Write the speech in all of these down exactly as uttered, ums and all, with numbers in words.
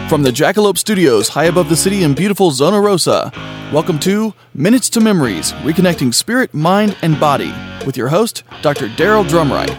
From the Jackalope Studios, high above the city in beautiful Zona Rosa, welcome to Minutes to Memories, reconnecting spirit, mind, and body, with your host, Doctor Daryl Drumright.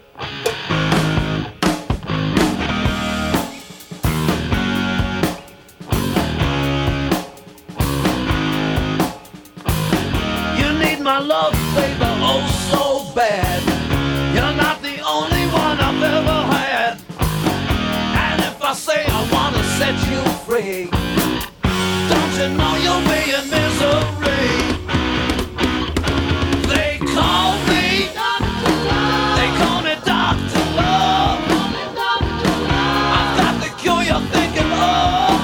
You need my love, baby, oh so bad. You're not the only one I've ever had. And if I say I want to set you free, don't you know you'll be in misery? They call me Doctor Love. They call me Doctor Love. I've got the cure you're thinking of.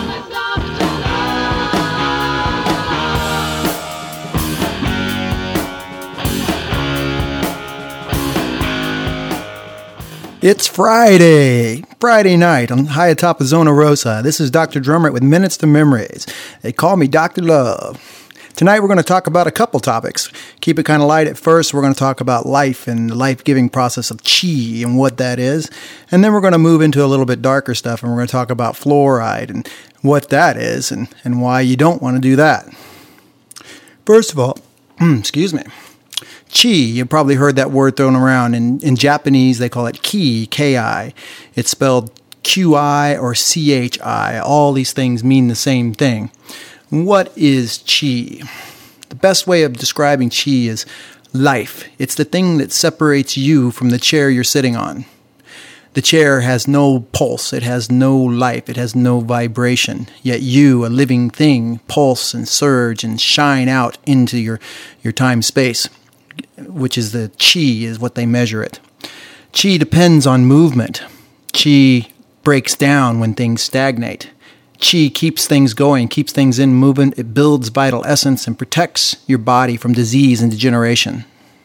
It's Friday, Friday night on high atop of Zona Rosa. This is Doctor Drumright with Minutes to Memories. They call me Doctor Love. Tonight we're going to talk about a couple topics. Keep it kind of light at first. We're going to talk about life and the life-giving process of chi and what that is. And then we're going to move into a little bit darker stuff, and we're going to talk about fluoride and what that is and, and why you don't want to do that. First of all, excuse me. Chi, you've probably heard that word thrown around. In, in Japanese, they call it ki, K I. It's spelled Q I or C H I. All these things mean the same thing. What is chi? The best way of describing chi is life. It's the thing that separates you from the chair you're sitting on. The chair has no pulse. It has no life. It has no vibration. Yet you, a living thing, pulse and surge and shine out into your, your time-space, which is the chi, is what they measure it. Chi depends on movement. Chi breaks down when things stagnate. Chi keeps things going, keeps things in movement. It builds vital essence and protects your body from disease and degeneration.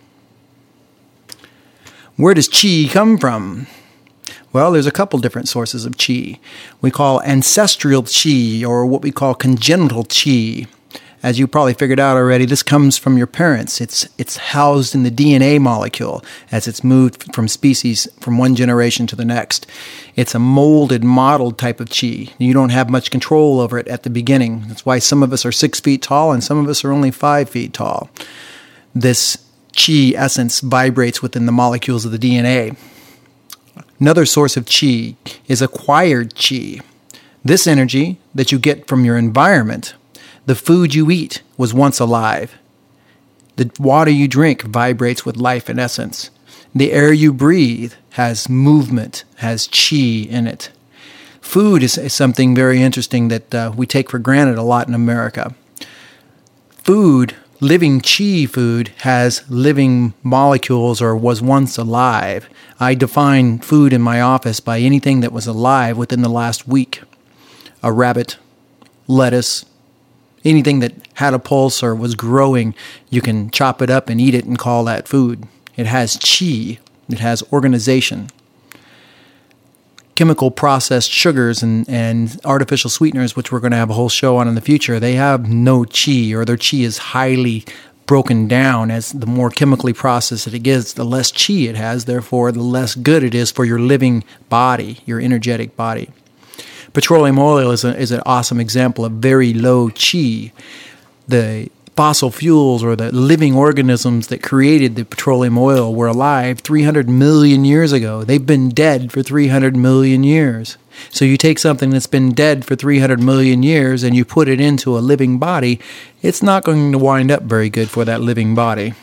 Where does chi come from? Well, there's a couple different sources of chi. We call ancestral chi, or what we call congenital chi. As you probably figured out already, this comes from your parents. It's it's housed in the D N A molecule as it's moved from species from one generation to the next. It's a molded, modeled type of chi. You don't have much control over it at the beginning. That's why some of us are six feet tall and some of us are only five feet tall. This chi essence vibrates within the molecules of the D N A. Another source of chi is acquired chi. This energy that you get from your environment. The food you eat was once alive. The water you drink vibrates with life and essence. The air you breathe has movement, has chi in it. Food is, is something very interesting that uh, we take for granted a lot in America. Food, living chi food, has living molecules or was once alive. I define food in my office by anything that was alive within the last week. A rabbit, lettuce, anything that had a pulse or was growing, you can chop it up and eat it and call that food. It has chi. It has organization. Chemical processed sugars and, and artificial sweeteners, which we're going to have a whole show on in the future, they have no chi, or their chi is highly broken down. As the more chemically processed it is, the less chi it has. Therefore, the less good it is for your living body, your energetic body. Petroleum oil is, a, is an awesome example of very low chi. The fossil fuels or the living organisms that created the petroleum oil were alive three hundred million years ago. They've been dead for three hundred million years. So you take something that's been dead for three hundred million years and you put it into a living body, it's not going to wind up very good for that living body.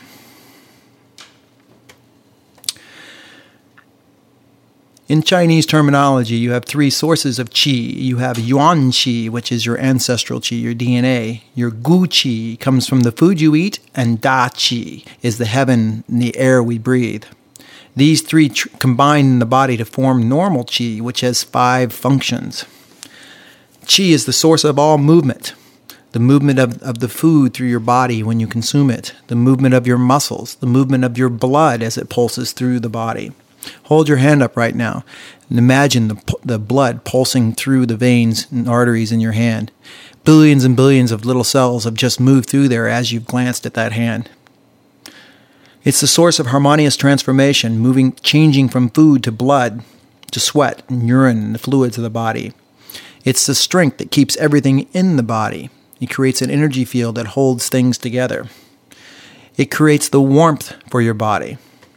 In Chinese terminology, you have three sources of qi. You have yuan qi, which is your ancestral qi, your D N A. Your gu qi comes from the food you eat, and da qi is the heaven and the air we breathe. These three tr- combine in the body to form normal qi, which has five functions. Qi is the source of all movement. The movement of, of the food through your body when you consume it. The movement of your muscles. The movement of your blood as it pulses through the body. Hold your hand up right now and imagine the, the blood pulsing through the veins and arteries in your hand. Billions and billions of little cells have just moved through there as you've glanced at that hand. It's the source of harmonious transformation, moving, changing from food to blood, to sweat and urine and the fluids of the body. It's the strength that keeps everything in the body. It creates an energy field that holds things together. It creates the warmth for your body.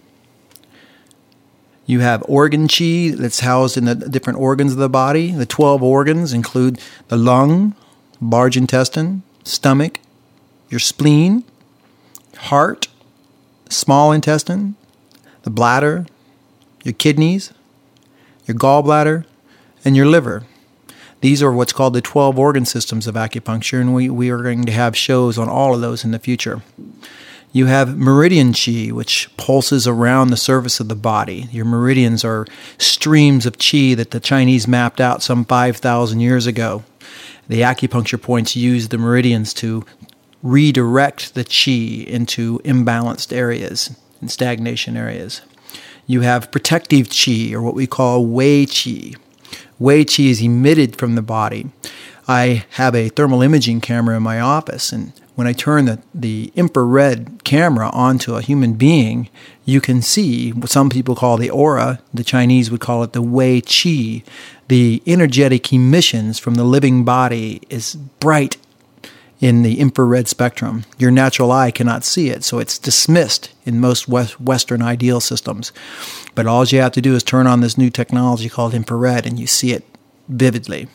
You have organ qi that's housed in the different organs of the body. The twelve organs include the lung, large intestine, stomach, your spleen, heart, small intestine, the bladder, your kidneys, your gallbladder, and your liver. These are what's called the twelve organ systems of acupuncture, and we, we are going to have shows on all of those in the future. You have meridian qi, which pulses around the surface of the body. Your meridians are streams of qi that the Chinese mapped out some five thousand years ago. The acupuncture points use the meridians to redirect the qi into imbalanced areas and stagnation areas. You have protective qi, or what we call wei qi. Wei qi is emitted from the body. I have a thermal imaging camera in my office, and when I turn the, the infrared camera onto a human being, you can see what some people call the aura. The Chinese would call it the wei qi. The energetic emissions from the living body is bright in the infrared spectrum. Your natural eye cannot see it, so it's dismissed in most Western ideal systems. But all you have to do is turn on this new technology called infrared, and you see it vividly.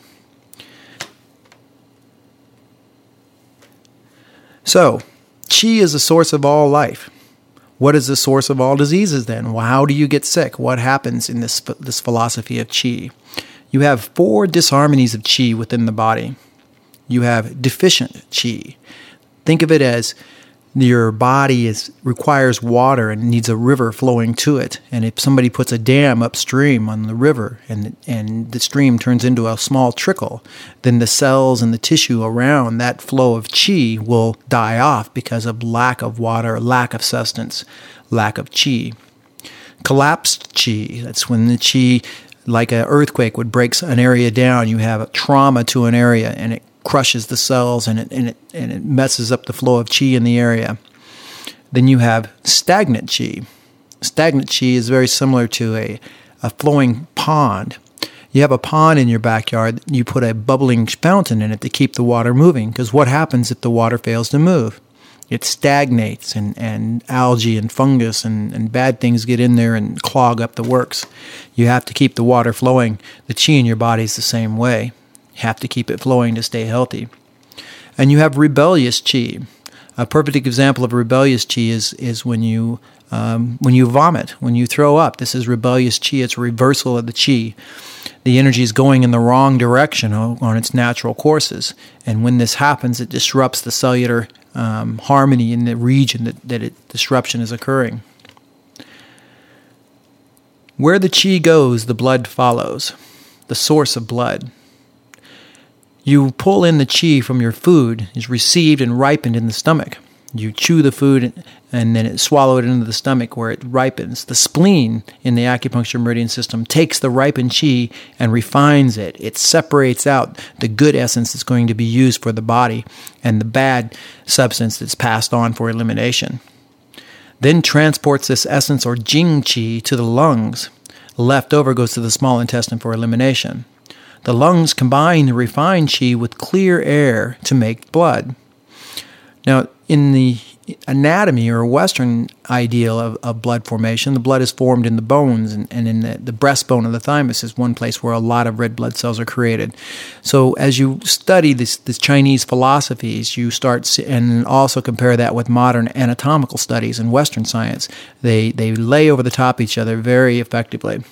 So, qi is the source of all life. What is the source of all diseases then? Well, how do you get sick? What happens in this, this philosophy of qi? You have four disharmonies of qi within the body. You have deficient qi. Think of it as your body is requires water and needs a river flowing to it. And if somebody puts a dam upstream on the river and, and the stream turns into a small trickle, then the cells and the tissue around that flow of qi will die off because of lack of water, lack of sustenance, lack of qi. Collapsed qi, that's when the qi, like an earthquake, would break an area down. You have a trauma to an area and it crushes the cells and it, and it and it messes up the flow of qi in the area. Then you have stagnant qi. Stagnant qi is very similar to a, a flowing pond. You have a pond in your backyard, you put a bubbling fountain in it to keep the water moving, because what happens if the water fails to move? It stagnates, and, and algae and fungus and, and bad things get in there and clog up the works. You have to keep the water flowing. The qi in your body is the same way. Have to keep it flowing to stay healthy. And you have rebellious qi. A perfect example of rebellious qi is is when you um, when you vomit, when you throw up. This is rebellious qi. It's a reversal of the qi. The energy is going in the wrong direction on its natural courses. And when this happens, it disrupts the cellular um, harmony in the region that, that it, disruption is occurring. Where the qi goes, the blood follows. The source of blood. You pull in the qi from your food, is received and ripened in the stomach. You chew the food and then it's swallowed into the stomach where it ripens. The spleen in the acupuncture meridian system takes the ripened qi and refines it. It separates out the good essence that's going to be used for the body and the bad substance that's passed on for elimination. Then transports this essence or jing qi to the lungs. The leftover goes to the small intestine for elimination. The lungs combine the refined qi with clear air to make blood. Now, in the anatomy or Western ideal of, of blood formation, the blood is formed in the bones, and, and in the, the breastbone of the thymus is one place where a lot of red blood cells are created. So as you study this, this Chinese philosophies, you start, and also compare that with modern anatomical studies and Western science, they, they lay over the top of each other very effectively.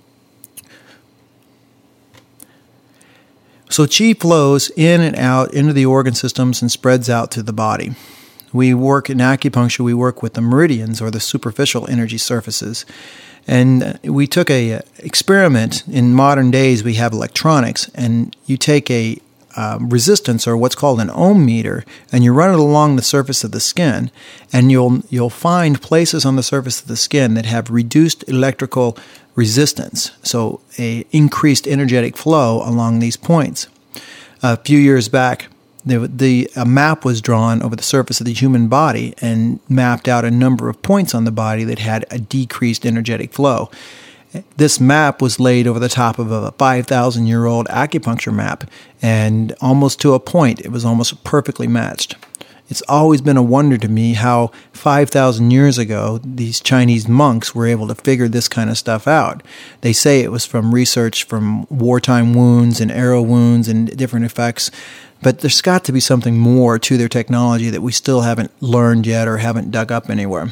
So qi flows in and out into the organ systems and spreads out to the body. We work in acupuncture, we work with the meridians or the superficial energy surfaces. And we took a experiment. In modern days, we have electronics, and you take a uh, resistance or what's called an ohm meter, and you run it along the surface of the skin, and you'll you'll find places on the surface of the skin that have reduced electrical resistance, so a increased energetic flow along these points. A few years back, the, the a map was drawn over the surface of the human body and mapped out a number of points on the body that had a decreased energetic flow. This map was laid over the top of a five thousand year old acupuncture map, and almost to a point, it was almost perfectly matched. It's always been a wonder to me how five thousand years ago these Chinese monks were able to figure this kind of stuff out. They say it was from research from wartime wounds and arrow wounds and different effects, but there's got to be something more to their technology that we still haven't learned yet or haven't dug up anywhere.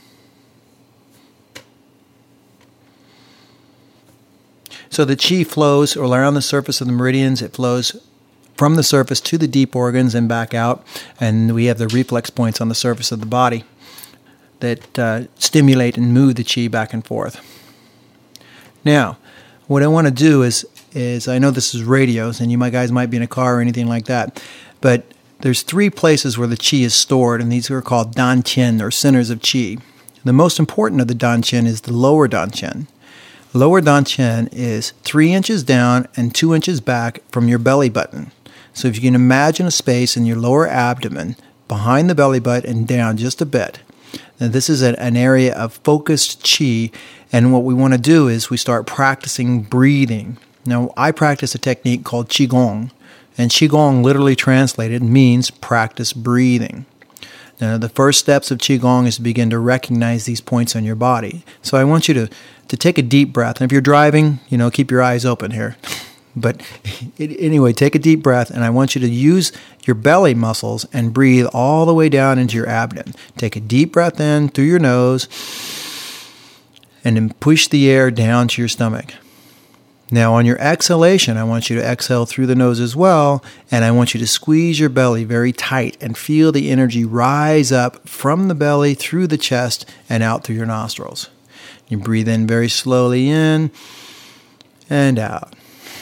So the qi flows around the surface of the meridians. It flows from the surface to the deep organs and back out. And we have the reflex points on the surface of the body that uh, stimulate and move the qi back and forth. Now, what I want to do is, is I know this is radios, and you might, guys might be in a car or anything like that, but there's three places where the qi is stored, and these are called danqian, or centers of qi. The most important of the danqian is the lower danqian. Lower danqian is three inches down and two inches back from your belly button. So if you can imagine a space in your lower abdomen, behind the belly button and down just a bit, then this is an area of focused qi, and what we want to do is we start practicing breathing. Now, I practice a technique called Qigong, and Qigong literally translated means practice breathing. Now, the first steps of Qigong is to begin to recognize these points on your body. So I want you to, to take a deep breath. And if you're driving, you know, keep your eyes open here. But anyway, take a deep breath, and I want you to use your belly muscles and breathe all the way down into your abdomen. Take a deep breath in through your nose, and then push the air down to your stomach. Now, on your exhalation, I want you to exhale through the nose as well, and I want you to squeeze your belly very tight and feel the energy rise up from the belly through the chest and out through your nostrils. You breathe in very slowly in and out.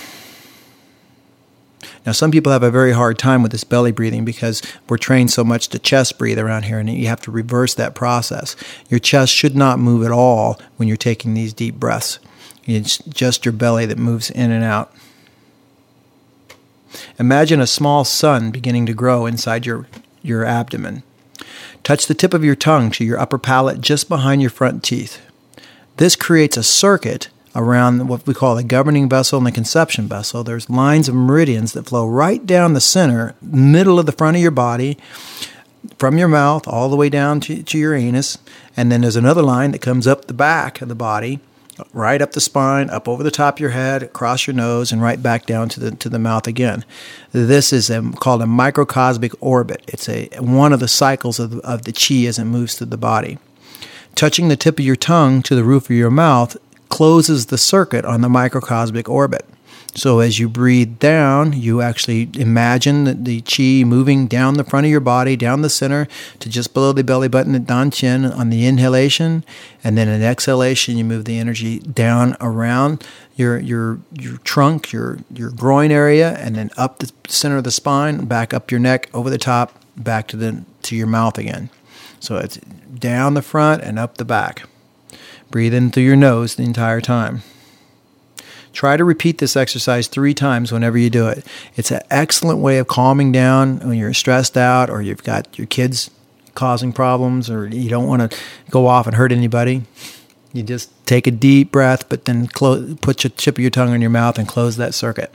Now, some people have a very hard time with this belly breathing because we're trained so much to chest breathe around here, and you have to reverse that process. Your chest should not move at all when you're taking these deep breaths. It's just your belly that moves in and out. Imagine a small sun beginning to grow inside your, your abdomen. Touch the tip of your tongue to your upper palate just behind your front teeth. This creates a circuit around what we call the governing vessel and the conception vessel. There's lines of meridians that flow right down the center, middle of the front of your body, from your mouth all the way down to, to your anus. And then there's another line that comes up the back of the body, right up the spine, up over the top of your head, across your nose, and right back down to the to the mouth again. This is a, called a microcosmic orbit. It's a one of the cycles of the, of the qi as it moves through the body. Touching the tip of your tongue to the roof of your mouth closes the circuit on the microcosmic orbit. So as you breathe down, you actually imagine the, the qi moving down the front of your body, down the center, to just below the belly button at danqian on the inhalation, and then in exhalation, you move the energy down around your your your trunk, your your groin area, and then up the center of the spine, back up your neck, over the top, back to the to your mouth again. So it's down the front and up the back. Breathe in through your nose the entire time. Try to repeat this exercise three times whenever you do it. It's an excellent way of calming down when you're stressed out or you've got your kids causing problems or you don't want to go off and hurt anybody. You just take a deep breath, but then close, put your tip of your tongue in your mouth and close that circuit.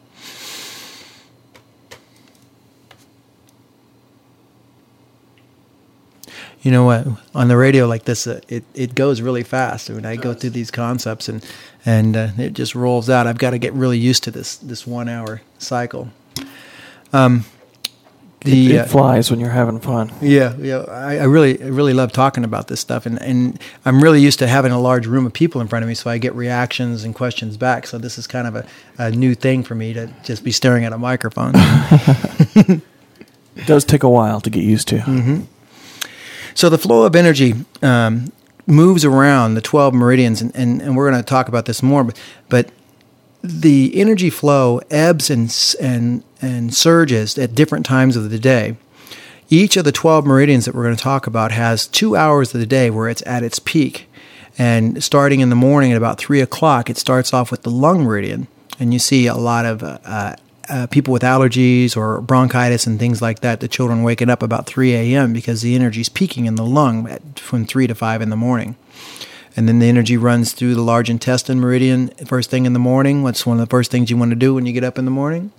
You know what? On the radio like this, uh, it, it goes really fast. I mean, I go through these concepts and and uh, it just rolls out. I've got to get really used to this this one hour cycle. Um, the, it, it flies uh, when you're having fun. Yeah, yeah. I, I really I really love talking about this stuff, and, and I'm really used to having a large room of people in front of me, so I get reactions and questions back. So this is kind of a, a new thing for me to just be staring at a microphone. It does take a while to get used to. Mm-hmm. So the flow of energy um, moves around the twelve meridians, and, and, and we're going to talk about this more, but, but the energy flow ebbs and, and, and surges at different times of the day. Each of the twelve meridians that we're going to talk about has two hours of the day where it's at its peak. And starting in the morning at about three o'clock, it starts off with the lung meridian, and you see a lot of uh, Uh, people with allergies or bronchitis and things like that, the children waking up about three a.m. because the energy is peaking in the lung at, from three to five in the morning. And then the energy runs through the large intestine meridian first thing in the morning. What's one of the first things you want to do when you get up in the morning?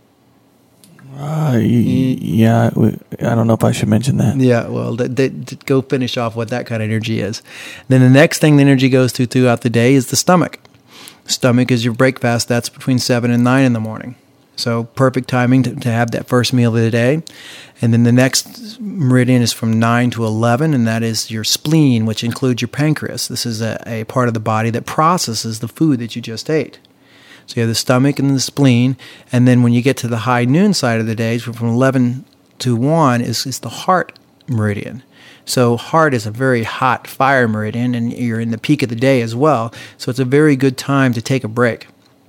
Uh, yeah, I don't know if I should mention that. Yeah, well, th- th- th- go finish off what that kind of energy is. Then the next thing the energy goes to throughout the day is the stomach. Stomach is your breakfast. That's between seven and nine in the morning. So perfect timing to, to have that first meal of the day. And then the next meridian is from nine to eleven, and that is your spleen, which includes your pancreas. This is a, a part of the body that processes the food that you just ate. So you have the stomach and the spleen, and then when you get to the high noon side of the day, from eleven to one is, is the heart meridian. So heart is a very hot fire meridian, and you're in the peak of the day as well. So it's a very good time to take a break,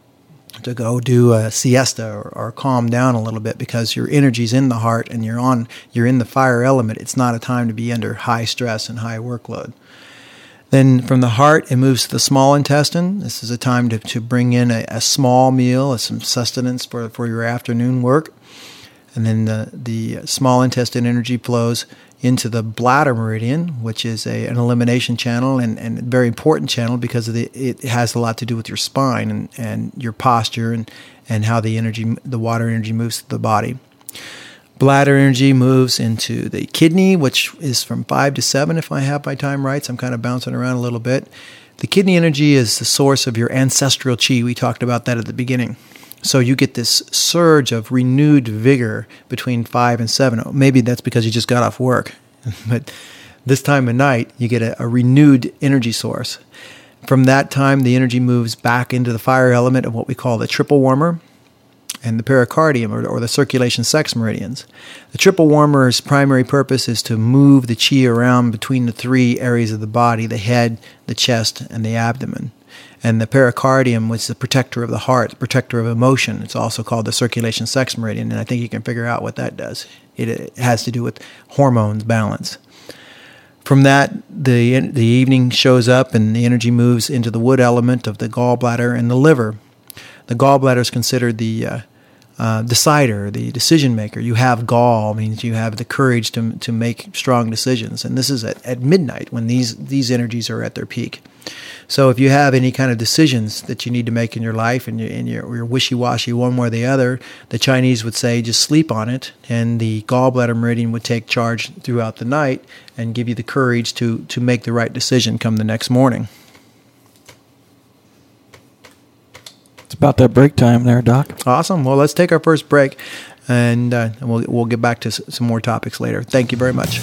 to go do a siesta or, or calm down a little bit, because your energy's in the heart and you're on you're in the fire element. It's not a time to be under high stress and high workload. Then from the heart, it moves to the small intestine. This is a time to, to bring in a, a small meal, some sustenance for, for your afternoon work. And then the, the small intestine energy flows into the bladder meridian, which is a, an elimination channel and, and a very important channel because of the, it has a lot to do with your spine and, and your posture and, and how the energy, the water energy moves through the body. Bladder energy moves into the kidney, which is from five to seven, if I have my time right. So I'm kind of bouncing around a little bit. The kidney energy is the source of your ancestral chi. We talked about that at the beginning. So you get this surge of renewed vigor between five and seven. Maybe that's because you just got off work. But this time of night, you get a, a renewed energy source. From that time, the energy moves back into the fire element of what we call the triple warmer and the pericardium, or, or the circulation sex meridians. The triple warmer's primary purpose is to move the chi around between the three areas of the body, the head, the chest, and the abdomen. And the pericardium was the protector of the heart, the protector of emotion. It's also called the circulation sex meridian, and I think you can figure out what that does. It, it has to do with hormones balance. From that, the the evening shows up and the energy moves into the wood element of the gallbladder and the liver. The gallbladder is considered the uh, uh, decider, the decision maker. You have gall means you have the courage to to make strong decisions, and this is at, at midnight when these these energies are at their peak. So if you have any kind of decisions that you need to make in your life and you're, and you're, you're wishy-washy one way or the other, the Chinese would say just sleep on it, and the gallbladder meridian would take charge throughout the night and give you the courage to, to make the right decision come the next morning. It's about that break time there, Doc. Awesome. Well, let's take our first break, and uh, we'll, we'll get back to s- some more topics later. Thank you very much.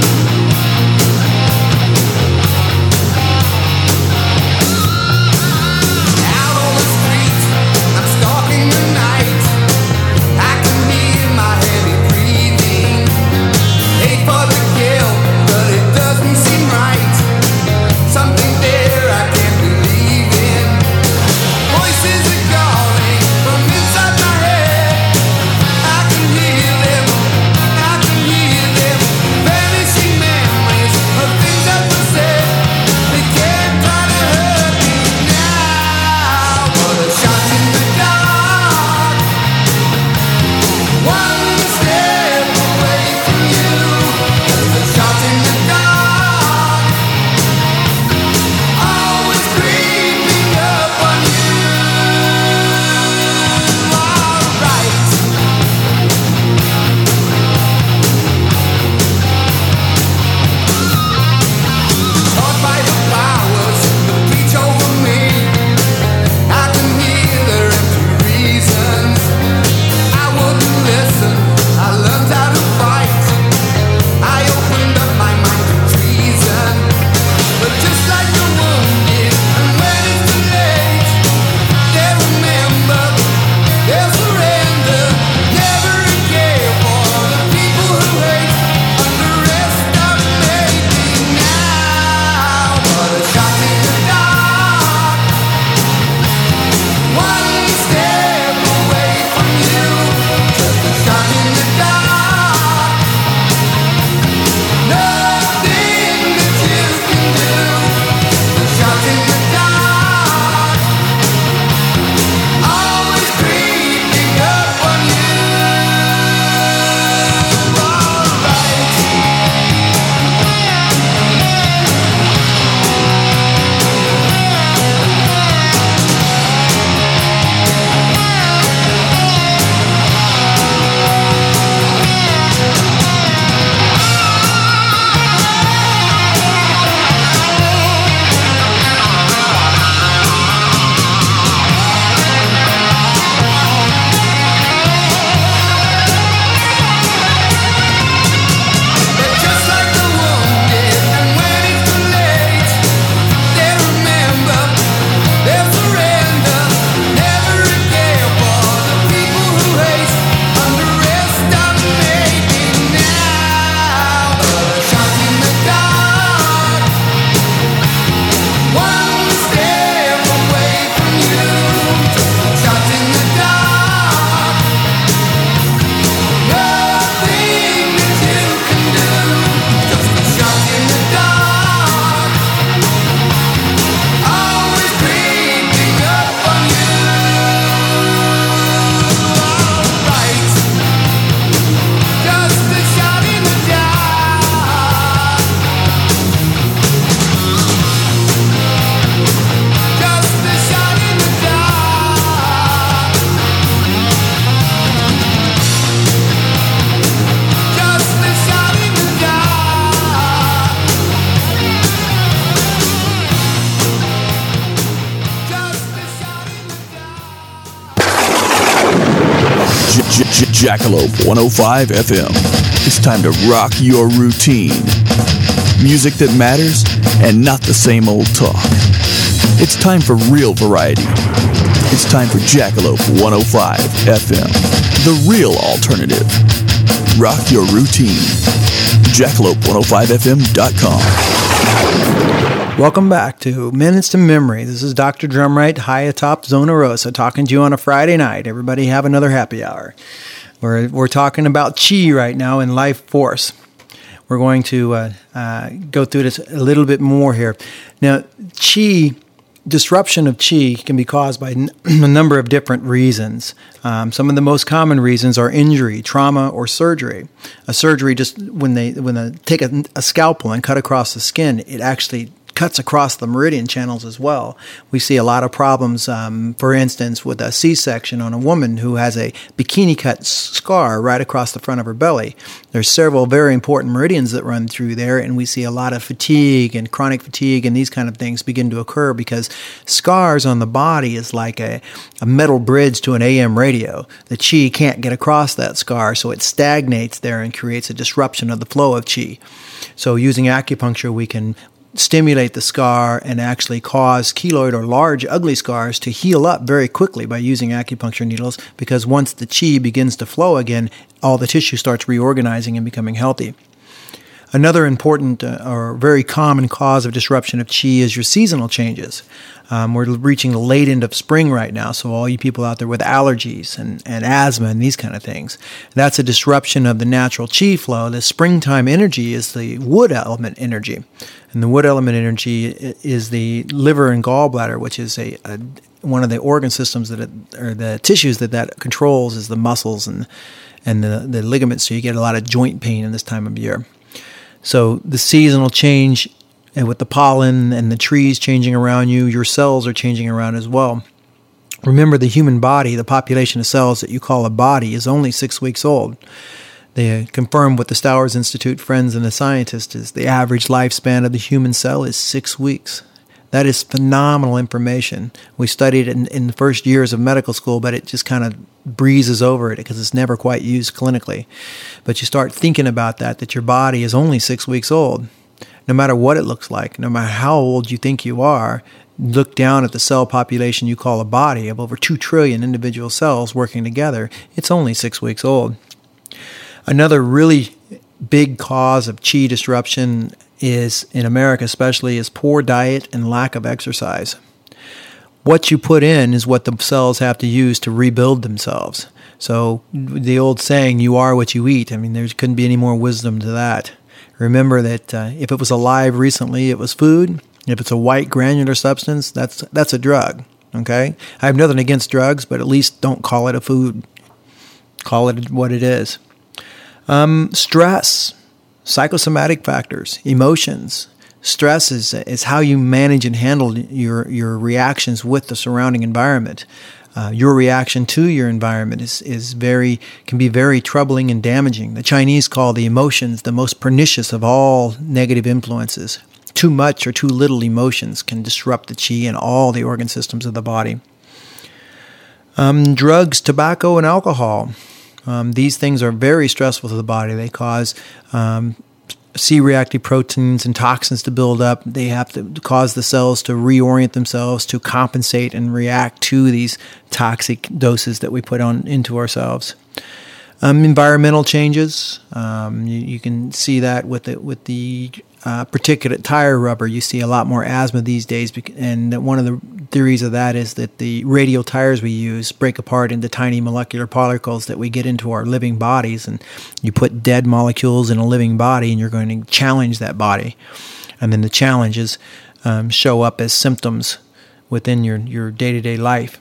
Bye. Jackalope one oh five F M. It's time to rock your routine. Music that matters and not the same old talk. It's time for real variety. It's time for Jackalope one oh five F M, the real alternative. Rock your routine. Jackalope one oh five F M dot com. Welcome back to Minutes to Memory. This is Doctor Drumright, high atop Zona Rosa, talking to you on a Friday night. Everybody have another happy hour. We're, we're talking about Chi right now and life force. We're going to uh, uh, go through this a little bit more here. Now, Chi, disruption of Chi can be caused by n- a number of different reasons. Um, some of the most common reasons are injury, trauma, or surgery. A surgery, just when they when they take a, a scalpel and cut across the skin, it actually cuts across the meridian channels as well. We see a lot of problems, um, for instance, with a C-section on a woman who has a bikini cut scar right across the front of her belly. There's several very important meridians that run through there, and we see a lot of fatigue and chronic fatigue and these kind of things begin to occur because scars on the body is like a, a metal bridge to an A M radio. The Chi can't get across that scar, so it stagnates there and creates a disruption of the flow of Chi. So using acupuncture, we can stimulate the scar and actually cause keloid or large ugly scars to heal up very quickly by using acupuncture needles, because once the Chi begins to flow again, all the tissue starts reorganizing and becoming healthy. Another important uh, or very common cause of disruption of Chi is your seasonal changes. Um, we're reaching the late end of spring right now, so all you people out there with allergies and, and asthma and these kind of things, that's a disruption of the natural Chi flow. The springtime energy is the wood element energy, and the wood element energy is the liver and gallbladder, which is a, a one of the organ systems that it, or the tissues that that controls is the muscles and and the, the ligaments, so you get a lot of joint pain in this time of year. So the seasonal change, and with the pollen and the trees changing around you, your cells are changing around as well. Remember, the human body, the population of cells that you call a body, is only six weeks old. They confirmed with the Stowers Institute friends and the scientists is the average lifespan of the human cell is six weeks. That is phenomenal information. We studied it in, in the first years of medical school, but it just kind of breezes over it because it's never quite used clinically. But you start thinking about that, that your body is only six weeks old. No matter what it looks like, no matter how old you think you are, look down at the cell population you call a body of over two trillion individual cells working together. It's only six weeks old. Another really big cause of Chi disruption is, in America especially, is poor diet and lack of exercise. What you put in is what the cells have to use to rebuild themselves. So the old saying, you are what you eat, I mean, there couldn't be any more wisdom to that. Remember that uh, if it was alive recently, it was food. If it's a white granular substance, that's that's a drug, okay? I have nothing against drugs, but at least don't call it a food. Call it what it is. Um, stress, psychosomatic factors, emotions. Stress is, is how you manage and handle your, your reactions with the surrounding environment. Uh, your reaction to your environment is, is very can be very troubling and damaging. The Chinese call the emotions the most pernicious of all negative influences. Too much or too little emotions can disrupt the Chi in all the organ systems of the body. Um, drugs, tobacco, and alcohol. Um, these things are very stressful to the body. They cause um, C-reactive proteins and toxins to build up. They have to cause the cells to reorient themselves to compensate and react to these toxic doses that we put on into ourselves. Um, environmental changes. Um, you, you can see that with the with the uh, particulate tire rubber. You see a lot more asthma these days, and one of the theories of that is that the radial tires we use break apart into tiny molecular particles that we get into our living bodies, and you put dead molecules in a living body, and you're going to challenge that body, and then the challenges um, show up as symptoms within your, your day-to-day life.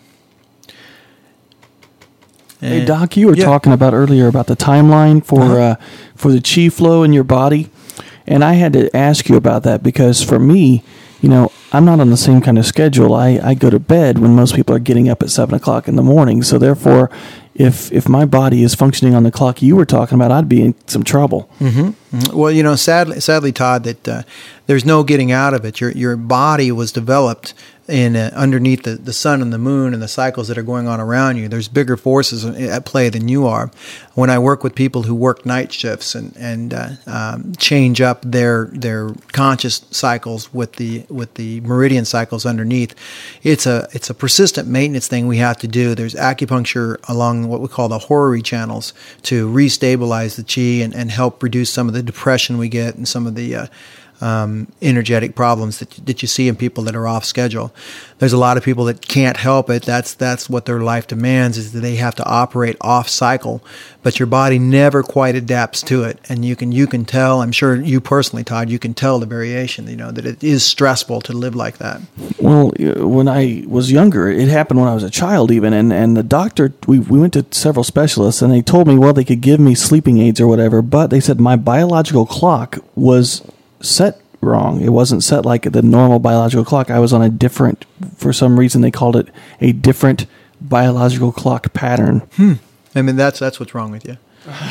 Hey, Doc, you were yeah. talking about earlier about the timeline for Uh-huh. uh, for the Chi flow in your body, and I had to ask you about that because for me, you know, I'm not on the same kind of schedule. I, I go to bed when most people are getting up at seven o'clock in the morning, so therefore, if if my body is functioning on the clock you were talking about, I'd be in some trouble. Mm-hmm. Mm-hmm. Well, you know, sadly, sadly, Todd, that uh, there's no getting out of it. Your your body was developed in uh, underneath the, the sun and the moon and the cycles that are going on around you. There's bigger forces at play than you are. When I work with people who work night shifts and and uh, um, change up their their conscious cycles with the with the meridian cycles underneath, it's a it's a persistent maintenance thing we have to do. There's acupuncture along what we call the Horary channels to restabilize the chi and, and help reduce some of the depression we get and some of the uh, Um, energetic problems that that you see in people that are off schedule. There's a lot of people that can't help it. That's that's what their life demands, is that they have to operate off cycle, but your body never quite adapts to it. And you can you can tell. I'm sure you personally, Todd, you can tell the variation. You know that it is stressful to live like that. Well, when I was younger, it happened when I was a child even, and and the doctor, we we went to several specialists, and they told me, well, they could give me sleeping aids or whatever, but they said my biological clock was set wrong. It wasn't set like the normal biological clock. I was on a different, for some reason they called it a different biological clock pattern. Hmm. I mean, that's that's what's wrong with you.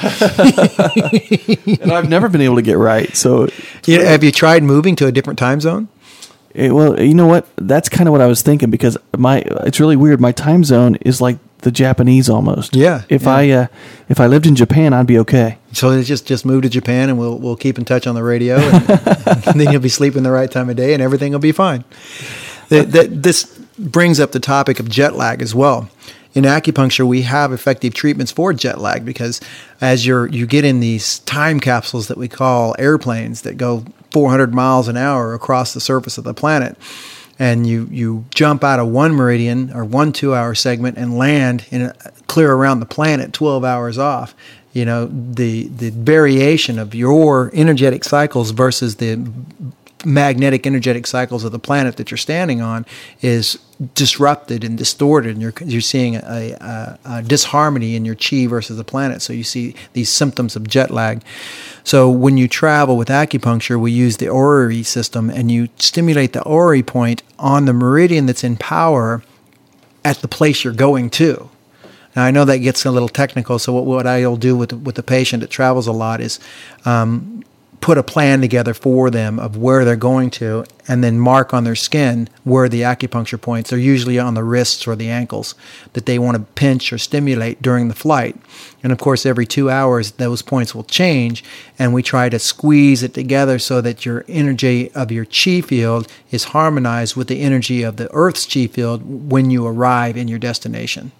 And I've never been able to get right. So, yeah, have you tried moving to a different time zone? It, well, you know what? That's kind of what I was thinking, because my it's really weird. My time zone is like the Japanese almost. Yeah. If yeah. I uh, if I lived in Japan, I'd be okay. So just just move to Japan, and we'll we'll keep in touch on the radio, and, and then you'll be sleeping the right time of day, and everything will be fine. The, the, this brings up the topic of jet lag as well. In acupuncture, we have effective treatments for jet lag, because as you're you get in these time capsules that we call airplanes that go four hundred miles an hour across the surface of the planet, and you, you jump out of one meridian or one two-hour segment and land in a, clear around the planet twelve hours off. You know, the the variation of your energetic cycles versus the magnetic energetic cycles of the planet that you're standing on is disrupted and distorted, and you're you're seeing a, a, a disharmony in your chi versus the planet. So you see these symptoms of jet lag. So when you travel with acupuncture, we use the Orrery system, and you stimulate the Orrery point on the meridian that's in power at the place you're going to. Now, I know that gets a little technical, so what, what I'll do with, with the patient that travels a lot is um, put a plan together for them of where they're going to, and then mark on their skin where the acupuncture points are, usually on the wrists or the ankles, that they want to pinch or stimulate during the flight. And of course, every two hours, those points will change, and we try to squeeze it together so that your energy of your chi field is harmonized with the energy of the Earth's chi field when you arrive in your destination.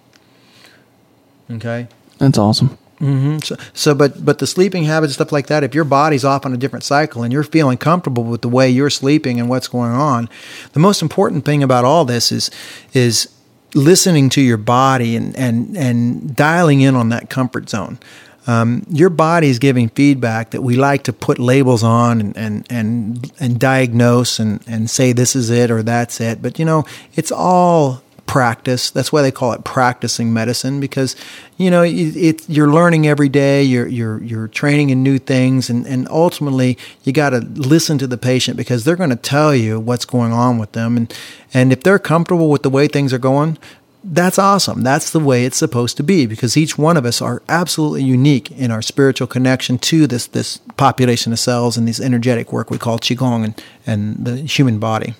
Okay? That's awesome. Mm-hmm. So, so, but but the sleeping habits, stuff like that, if your body's off on a different cycle and you're feeling comfortable with the way you're sleeping and what's going on, the most important thing about all this is is listening to your body and and, and dialing in on that comfort zone. Um, your body's giving feedback that we like to put labels on and and and, and diagnose and, and say this is it or that's it. But, you know, it's all practice. That's why they call it practicing medicine, because, you know, it, it, you're learning every day. You're you're you're training in new things, and, and ultimately you got to listen to the patient, because they're going to tell you what's going on with them, and and if they're comfortable with the way things are going, that's awesome. That's the way it's supposed to be, because each one of us are absolutely unique in our spiritual connection to this this population of cells and this energetic work we call Qigong and and the human body.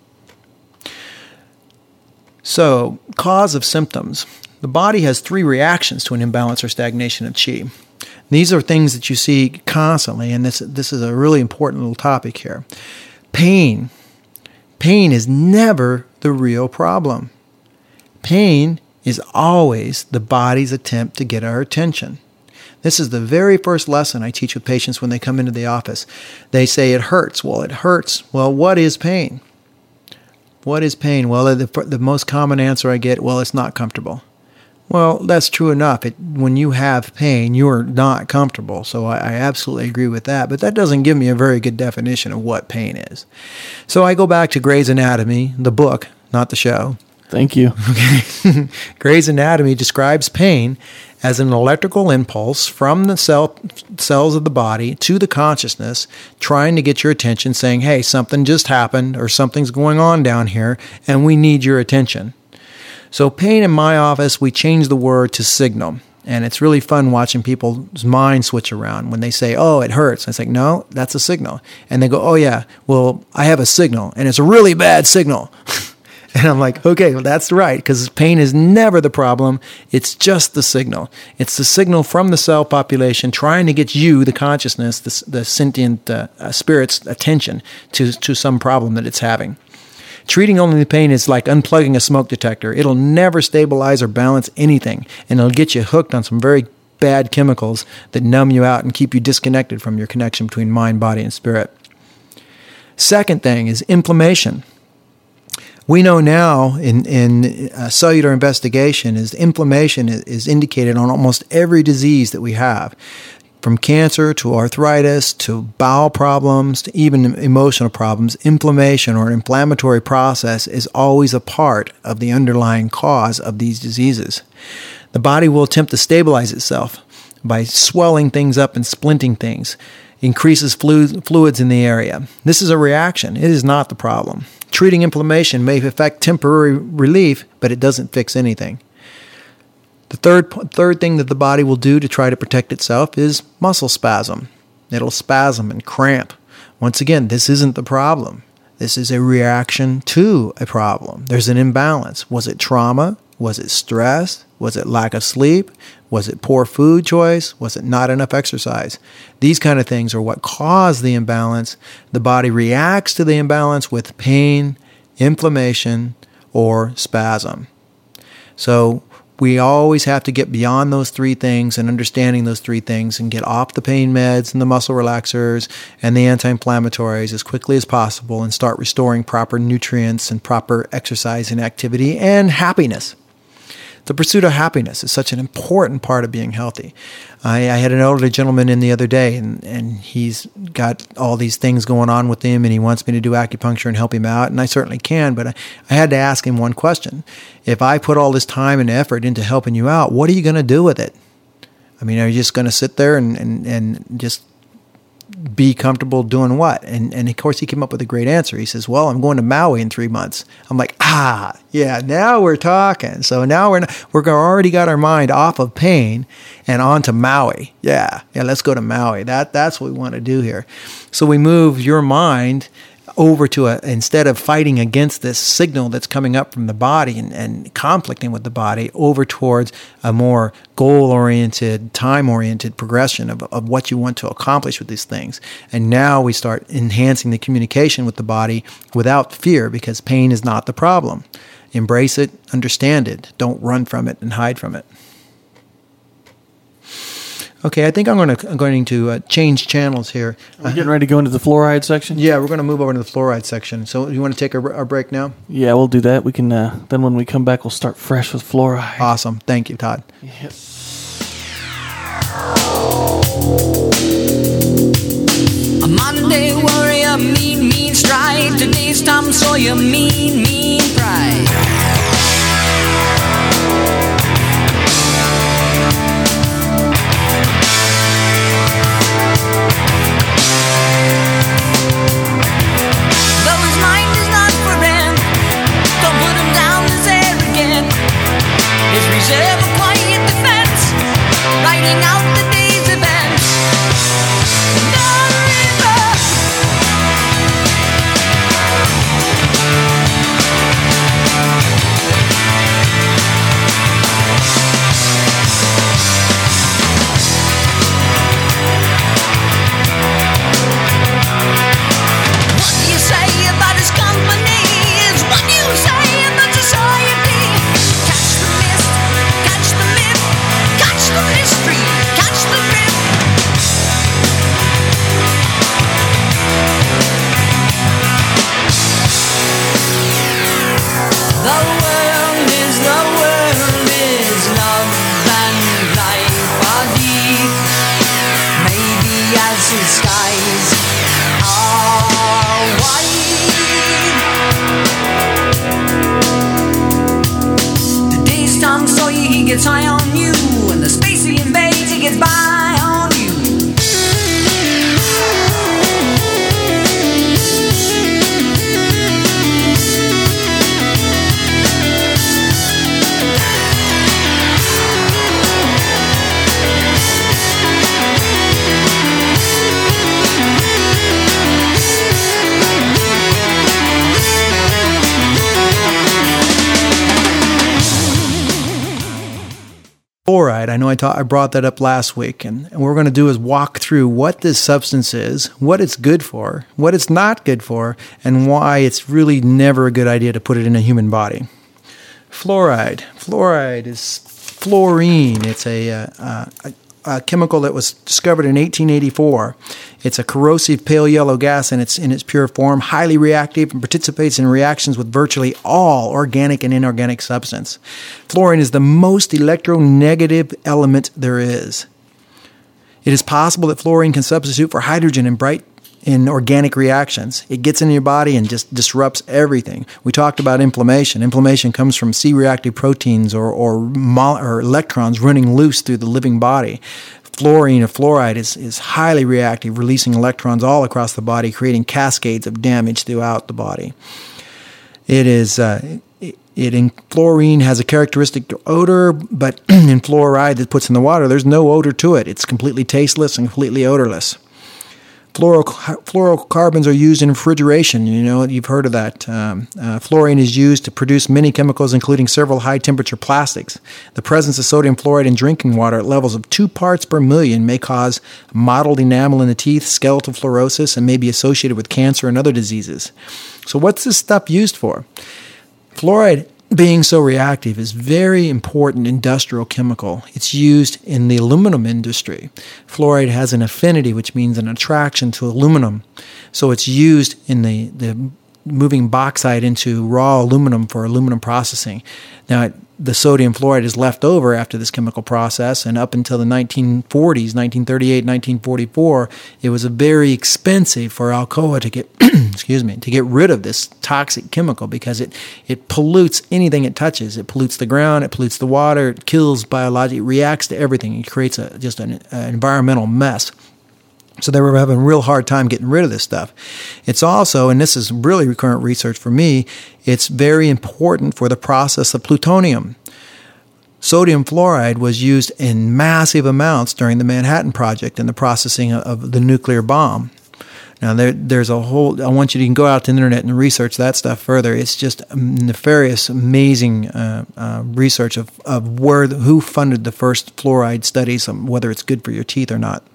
So, cause of symptoms. The body has three reactions to an imbalance or stagnation of qi. These are things that you see constantly, and this this is a really important little topic here. Pain. Pain is never the real problem. Pain is always the body's attempt to get our attention. This is the very first lesson I teach with patients when they come into the office. They say it hurts. Well, it hurts. Well, what is pain? What is pain? Well, the, the most common answer I get, well, it's not comfortable. Well, that's true enough. It, when you have pain, you're not comfortable. So I, I absolutely agree with that. But that doesn't give me a very good definition of what pain is. So I go back to Grey's Anatomy, the book, not the show. Thank you. Okay. Grey's Anatomy describes pain as an electrical impulse from the cell, cells of the body to the consciousness, trying to get your attention, saying, hey, something just happened, or something's going on down here, and we need your attention. So pain in my office, we change the word to signal. And it's really fun watching people's minds switch around when they say, oh, it hurts. I say, no, that's a signal. And they go, oh, yeah, well, I have a signal, and it's a really bad signal. And I'm like, okay, well, that's right, because pain is never the problem. It's just the signal. It's the signal from the cell population trying to get you, the consciousness, the, the sentient uh, uh, spirit's attention to, to some problem that it's having. Treating only the pain is like unplugging a smoke detector. It'll never stabilize or balance anything, and it'll get you hooked on some very bad chemicals that numb you out and keep you disconnected from your connection between mind, body, and spirit. Second thing is inflammation. We know now in, in uh, cellular investigation is inflammation is, is indicated on almost every disease that we have, from cancer to arthritis to bowel problems to even emotional problems. Inflammation or inflammatory process is always a part of the underlying cause of these diseases. The body will attempt to stabilize itself by swelling things up and splinting things, increases flu- fluids in the area. This is a reaction. It is not the problem. Treating inflammation may affect temporary relief, but it doesn't fix anything. The third third thing that the body will do to try to protect itself is muscle spasm. It'll spasm and cramp. Once again, this isn't the problem. This is a reaction to a problem. There's an imbalance. Was it trauma? Was it stress? Was it lack of sleep? Was it poor food choice? Was it not enough exercise? These kind of things are what cause the imbalance. The body reacts to the imbalance with pain, inflammation, or spasm. So we always have to get beyond those three things and understanding those three things and get off the pain meds and the muscle relaxers and the anti-inflammatories as quickly as possible and start restoring proper nutrients and proper exercise and activity and happiness. The pursuit of happiness is such an important part of being healthy. I, I had an elderly gentleman in the other day, and, and he's got all these things going on with him, and he wants me to do acupuncture and help him out, and I certainly can, but I, I had to ask him one question. If I put all this time and effort into helping you out, what are you going to do with it? I mean, are you just going to sit there and, and, and just be comfortable doing what? And and of course he came up with a great answer. He says, well, I'm going to Maui in three months. I'm like, ah, yeah, now we're talking. So now we're not, we're already got our mind off of pain and onto Maui. Yeah, yeah, let's go to Maui. That That's what we want to do here. So we move your mind over to a, instead of fighting against this signal that's coming up from the body and, and conflicting with the body, over towards a more goal-oriented, time-oriented progression of, of what you want to accomplish with these things. And now we start enhancing the communication with the body without fear, because pain is not the problem. Embrace it, understand it, don't run from it and hide from it. Okay, I think I'm going to I'm going to uh, change channels here. We're getting ready to go into the fluoride section? Yeah, we're going to move over to the fluoride section. So you want to take our, our break now? Yeah, we'll do that. We can. Uh, then when we come back, we'll start fresh with fluoride. Awesome. Thank you, Todd. Yep. A Monday warrior, mean, mean stride. Today's Tom Sawyer, mean, mean pride. Reserve a quiet defense, writing out the day's events. Down the river, fluoride. I know I, ta- I brought that up last week, and, and what we're going to do is walk through what this substance is, what it's good for, what it's not good for, and why it's really never a good idea to put it in a human body. Fluoride. Fluoride is fluorine. It's a, uh, uh, a A chemical that was discovered in eighteen eighty-four. It's a corrosive pale yellow gas in its in its pure form, highly reactive, and participates in reactions with virtually all organic and inorganic substance. Fluorine is the most electronegative element there is. It is possible that fluorine can substitute for hydrogen in bright in organic reactions. It gets into your body and just disrupts everything. We talked about inflammation. Inflammation comes from C-reactive proteins or or, mo- or electrons running loose through the living body. Fluorine or fluoride is, is highly reactive, releasing electrons all across the body, creating cascades of damage throughout the body. It is uh, it, it in fluorine has a characteristic odor, but in fluoride that puts in the water, there's no odor to it. It's completely tasteless and completely odorless. Fluoro, fluorocarbons are used in refrigeration. You know, you've heard of that. Um, uh, fluorine is used to produce many chemicals, including several high-temperature plastics. The presence of sodium fluoride in drinking water at levels of two parts per million may cause mottled enamel in the teeth, skeletal fluorosis, and may be associated with cancer and other diseases. So what's this stuff used for? Fluoride, being so reactive, is very important industrial chemical. It's used in the aluminum industry. Fluoride has an affinity, which means an attraction to aluminum. So it's used in the, the moving bauxite into raw aluminum for aluminum processing. Now, the sodium fluoride is left over after this chemical process, and up until the nineteen forties, nineteen thirty-eight, nineteen forty-four, it was very expensive for Alcoa to get, excuse me, to get rid of this toxic chemical because it, it pollutes anything it touches. It pollutes the ground, it pollutes the water, it kills biology, it reacts to everything. It creates a, just an, an environmental mess. So they were having a real hard time getting rid of this stuff. It's also, and this is really recurrent research for me, it's very important for the process of plutonium. Sodium fluoride was used in massive amounts during the Manhattan Project and the processing of the nuclear bomb. Now, there, there's a whole, I want you to, you can go out to the internet and research that stuff further. It's just nefarious, amazing uh, uh, research of, of where, who funded the first fluoride studies, um, whether it's good for your teeth or not.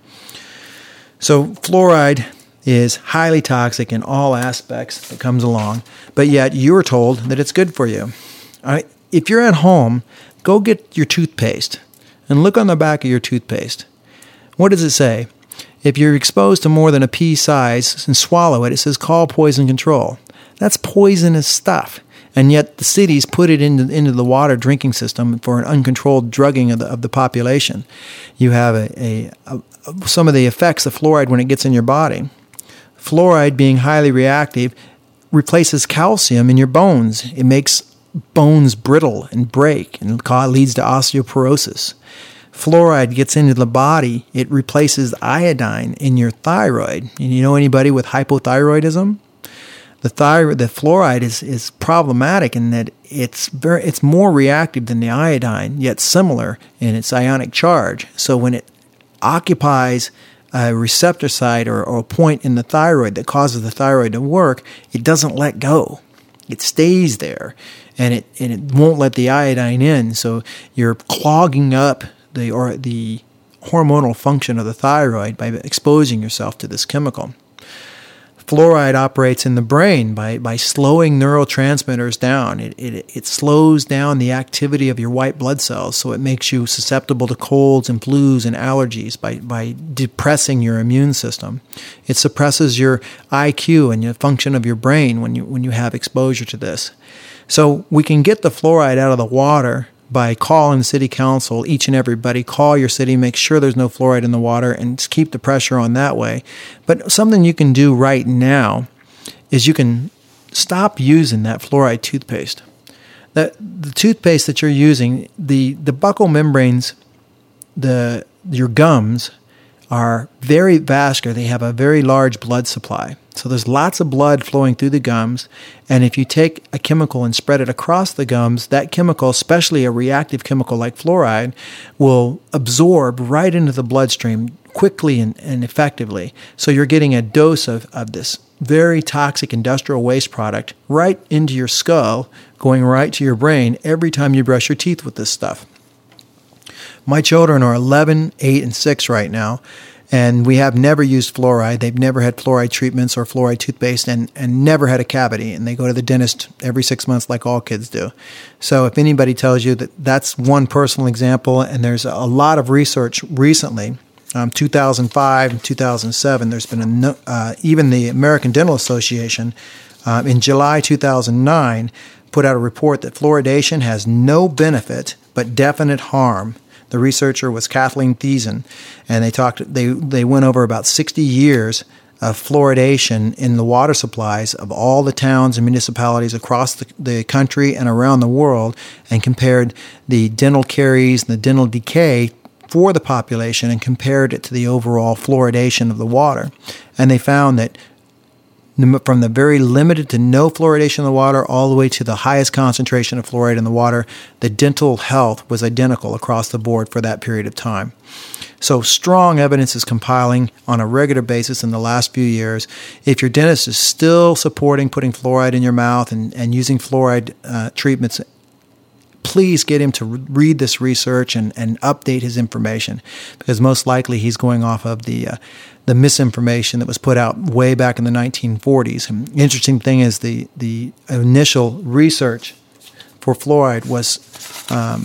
So fluoride is highly toxic in all aspects that comes along, but yet you're told that it's good for you. All right? If you're at home, go get your toothpaste and look on the back of your toothpaste. What does it say? If you're exposed to more than a pea size and swallow it, it says call poison control. That's poisonous stuff. And yet the cities put it into, into the water drinking system for an uncontrolled drugging of the, of the population. You have a, a, a some of the effects of fluoride when it gets in your body. Fluoride, being highly reactive, replaces calcium in your bones. It makes bones brittle and break and leads to osteoporosis. Fluoride gets into the body. It replaces iodine in your thyroid. And you know anybody with hypothyroidism? The thyroid, the fluoride is, is problematic in that it's very it's more reactive than the iodine, yet similar in its ionic charge. So when it occupies a receptor site or, or a point in the thyroid that causes the thyroid to work, it doesn't let go. It stays there, and it and it won't let the iodine in. So you're clogging up the or the hormonal function of the thyroid by exposing yourself to this chemical. Fluoride operates in the brain by, by slowing neurotransmitters down. It, it it slows down the activity of your white blood cells, so it makes you susceptible to colds and flus and allergies by, by depressing your immune system. It suppresses your I Q and the function of your brain when you when you have exposure to this. So we can get the fluoride out of the water by calling the city council, each and everybody, call your city, make sure there's no fluoride in the water, and keep the pressure on that way. But something you can do right now is you can stop using that fluoride toothpaste. That the toothpaste that you're using, the, the buccal membranes, the your gums are very vascular. They have a very large blood supply. So there's lots of blood flowing through the gums, and if you take a chemical and spread it across the gums, that chemical, especially a reactive chemical like fluoride, will absorb right into the bloodstream quickly and, and effectively. So you're getting a dose of, of this very toxic industrial waste product right into your skull, going right to your brain every time you brush your teeth with this stuff. My children are eleven, eight, and six right now, and we have never used fluoride. They've never had fluoride treatments or fluoride toothpaste and, and never had a cavity, and they go to the dentist every six months like all kids do. So if anybody tells you that that's one personal example, and there's a lot of research recently, um, two thousand five and two thousand seven, there's been a no, uh, even the American Dental Association um, in July two thousand nine put out a report that fluoridation has no benefit but definite harm. The researcher was Kathleen Thiessen, and they talked. They they went over about sixty years of fluoridation in the water supplies of all the towns and municipalities across the, the country and around the world, and compared the dental caries and the dental decay for the population, and compared it to the overall fluoridation of the water. And they found that from the very limited to no fluoridation in the water all the way to the highest concentration of fluoride in the water, the dental health was identical across the board for that period of time. So strong evidence is compiling on a regular basis in the last few years. If your dentist is still supporting putting fluoride in your mouth and, and using fluoride uh, treatments, please get him to read this research and, and update his information, because most likely he's going off of the uh, the misinformation that was put out way back in the nineteen forties. And the interesting thing is the, the initial research for fluoride was um,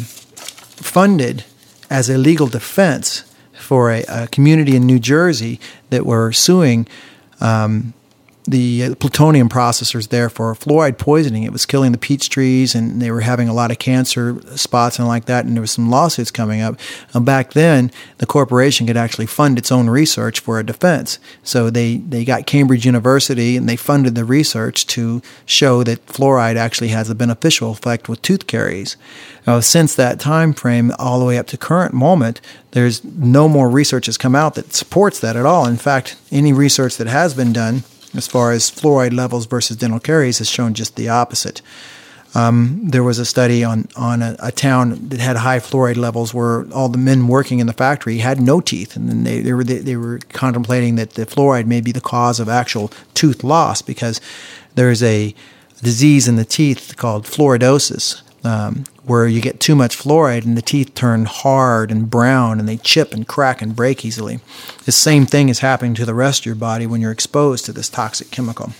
funded as a legal defense for a, a community in New Jersey that were suing um, the plutonium processors there for fluoride poisoning. It was killing the peach trees, and they were having a lot of cancer spots and like that, and there was some lawsuits coming up. And back then, the corporation could actually fund its own research for a defense. So they, they got Cambridge University, and they funded the research to show that fluoride actually has a beneficial effect with tooth caries. Now, since that time frame all the way up to current moment, there's no more research has come out that supports that at all. In fact, any research that has been done as far as fluoride levels versus dental caries has shown just the opposite. Um, there was a study on, on a, a town that had high fluoride levels where all the men working in the factory had no teeth, and then they, they, were, they, they were contemplating that the fluoride may be the cause of actual tooth loss, because there's a disease in the teeth called fluoridosis, um, where you get too much fluoride and the teeth turn hard and brown and they chip and crack and break easily. The same thing is happening to the rest of your body when you're exposed to this toxic chemical.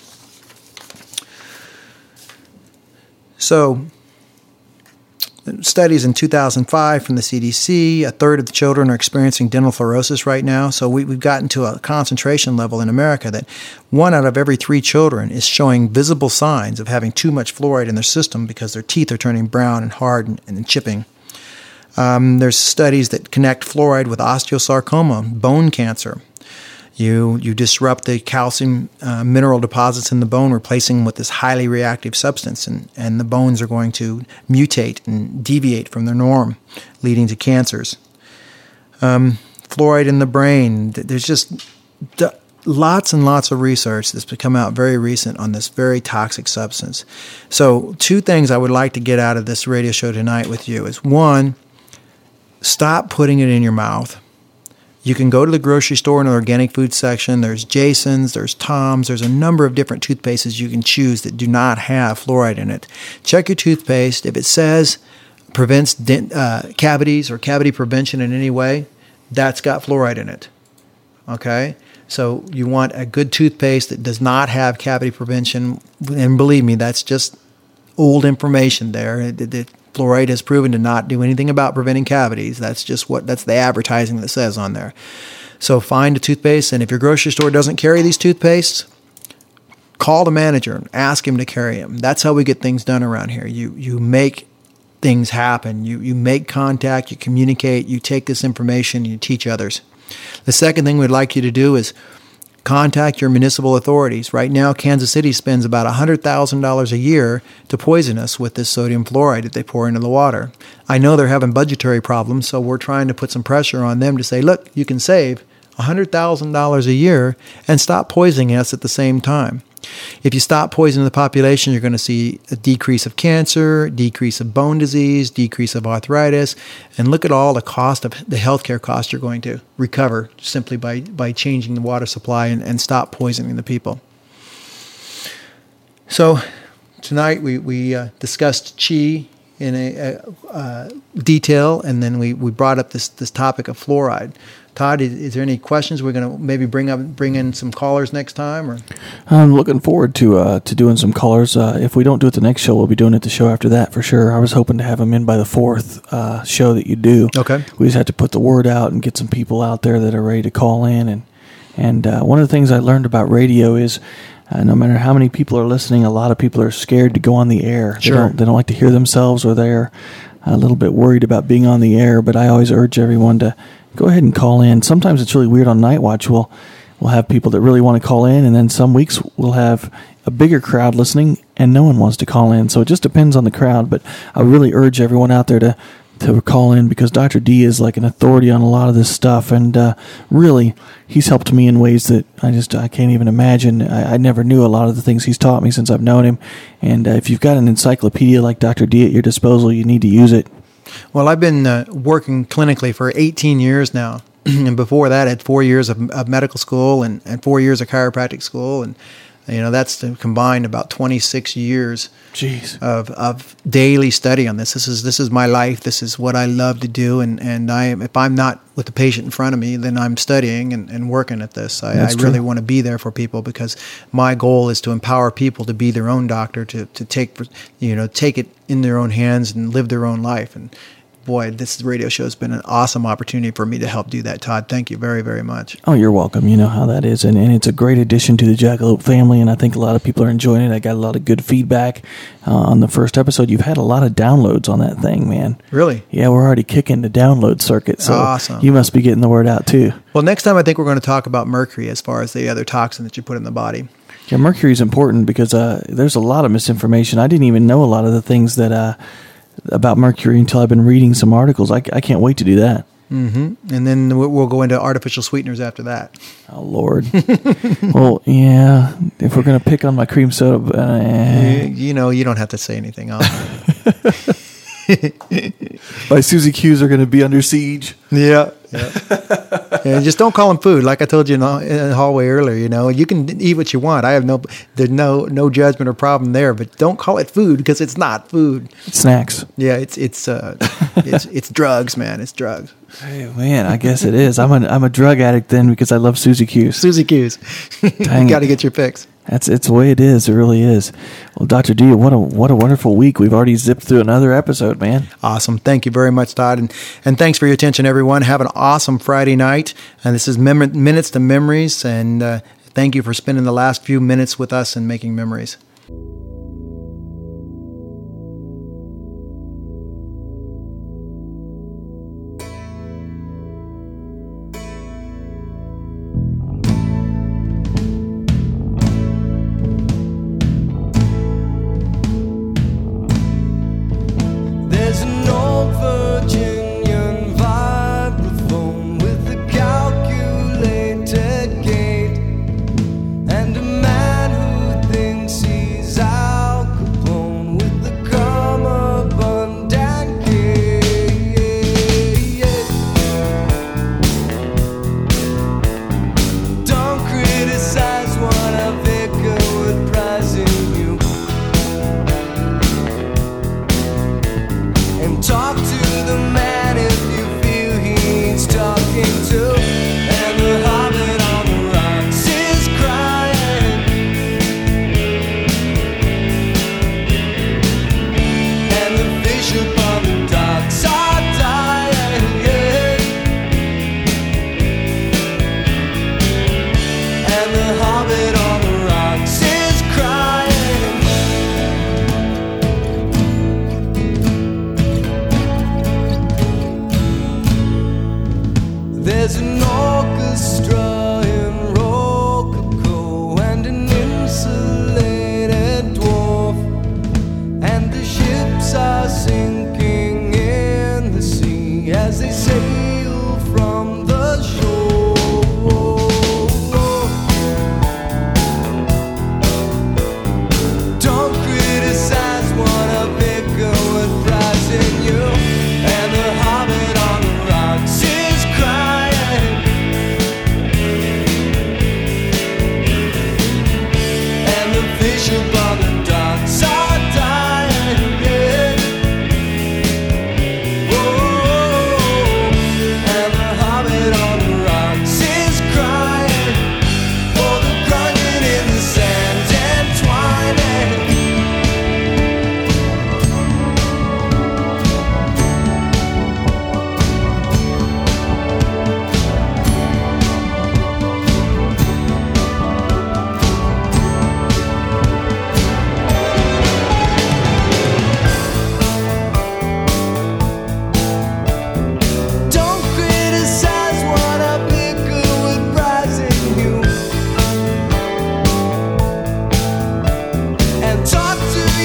So, studies in two thousand five from the C D C, a third of the children are experiencing dental fluorosis right now. So we, we've gotten to a concentration level in America that one out of every three children is showing visible signs of having too much fluoride in their system because their teeth are turning brown and hard and, and chipping. Um, there's studies that connect fluoride with osteosarcoma, bone cancer. You you disrupt the calcium uh, mineral deposits in the bone, replacing them with this highly reactive substance, and, and the bones are going to mutate and deviate from their norm, leading to cancers. Um, fluoride in the brain. There's just d- lots and lots of research that's come out very recent on this very toxic substance. So two things I would like to get out of this radio show tonight with you is, one, stop putting it in your mouth. You can go to the grocery store in the organic food section. There's Jason's, there's Tom's. There's a number of different toothpastes you can choose that do not have fluoride in it. Check your toothpaste. If it says prevents dent, uh, cavities or cavity prevention in any way, that's got fluoride in it. Okay? So you want a good toothpaste that does not have cavity prevention. And believe me, that's just old information there. The, the fluoride has proven to not do anything about preventing cavities. That's just what, that's the advertising that says on there. So find a toothpaste, and if your grocery store doesn't carry these toothpastes, call the manager and ask him to carry them. That's how we get things done around here. You you make things happen. You you make contact, you communicate, you take this information, you teach others. The second thing we'd like you to do is contact your municipal authorities. Right now, Kansas City spends about one hundred thousand dollars a year to poison us with this sodium fluoride that they pour into the water. I know they're having budgetary problems, so we're trying to put some pressure on them to say, look, you can save one hundred thousand dollars a year and stop poisoning us at the same time. If you stop poisoning the population, you're going to see a decrease of cancer, decrease of bone disease, decrease of arthritis, and look at all the cost of the healthcare costs you're going to recover simply by, by changing the water supply and, and stop poisoning the people. So tonight we, we uh, discussed qi in a, a, a detail, and then we, we brought up this this topic of fluoride. Todd, is, is there any questions? We're going to maybe bring up bring in some callers next time, or I'm looking forward to uh, to doing some callers. Uh, if we don't do it the next show, we'll be doing it the show after that for sure. I was hoping to have them in by the fourth uh, show that you do. Okay. We just have to put the word out and get some people out there that are ready to call in. And and uh, one of the things I learned about radio is uh, no matter how many people are listening, a lot of people are scared to go on the air. Sure. They don't, they don't like to hear themselves, or they're a little bit worried about being on the air. But I always urge everyone to go ahead and call in. Sometimes it's really weird on Night Watch. We'll we'll have people that really want to call in, and then some weeks we'll have a bigger crowd listening, and no one wants to call in. So it just depends on the crowd. But I really urge everyone out there to to call in, because Doctor D is like an authority on a lot of this stuff, and uh, really he's helped me in ways that I just I can't even imagine. I, I never knew a lot of the things he's taught me since I've known him. And uh, if you've got an encyclopedia like Doctor D at your disposal, you need to use it. Well, I've been uh, working clinically for eighteen years now, and before that, I had four years of, of medical school and, and four years of chiropractic school, and you know that's combined about twenty-six years Jeez. of of daily study on this. This is this is my life. This is what I love to do, and and I if I'm not with the patient in front of me, then I'm studying and, and working at this. I, I really want to be there for people, because my goal is to empower people to be their own doctor, to to take you know take it in their own hands and live their own life. And boy, this radio show has been an awesome opportunity for me to help do that, Todd. Thank you very, very much. Oh, you're welcome. You know how that is. And, and it's a great addition to the Jackalope family, and I think a lot of people are enjoying it. I got a lot of good feedback uh, on the first episode. You've had a lot of downloads on that thing, man. Really? Yeah, we're already kicking the download circuit, so awesome. You must be getting the word out, too. Well, next time I think we're going to talk about mercury as far as the other toxin that you put in the body. Yeah, mercury is important because uh, there's a lot of misinformation. I didn't even know a lot of the things that uh, about mercury until I've been reading some articles. I, I can't wait to do that. Mm-hmm. And then we'll go into artificial sweeteners after that. Oh, Lord. Well, yeah, if we're going to pick on my cream soda. Uh, you, you know, you don't have to say anything else. My Susie Q's are going to be under siege. Yeah. Yeah. And just don't call them food. Like I told you in the, in the hallway earlier, you know, you can eat what you want. I have no, there's no, no judgment or problem there, but don't call it food, because it's not food. It's snacks. Yeah. It's, it's, uh, it's, it's drugs, man. It's drugs. Hey, man, I guess it is. I'm a, I'm a drug addict then, because I love Susie Q's. Susie Q's. You got to get your fix. That's it's the way it is. It really is. Well, Doctor D, what a what a wonderful week. We've already zipped through another episode, man. Awesome. Thank you very much, Todd. And, and thanks for your attention, everyone. Have an awesome Friday night. And this is Mem- Minutes to Memories. And uh, thank you for spending the last few minutes with us and making memories. There's an old Virginian vibraphone with a calculated gate, and a man who thinks he's Al Capone with the cummerbund gate. Don't criticize what a vicar would prize in you, and talk to the man if you feel he's talking to. And the hobbit on the rocks is crying, and the fish upon the docks are dying, yeah. And the hobbit on the rocks is crying. There's an orchestra in Rococo and an insulated dwarf, and the ships are sinking in the sea as they sail from the shore. Don't criticize what a vicar would prize in you, and the hobbit on the rocks is crying, and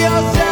yourself.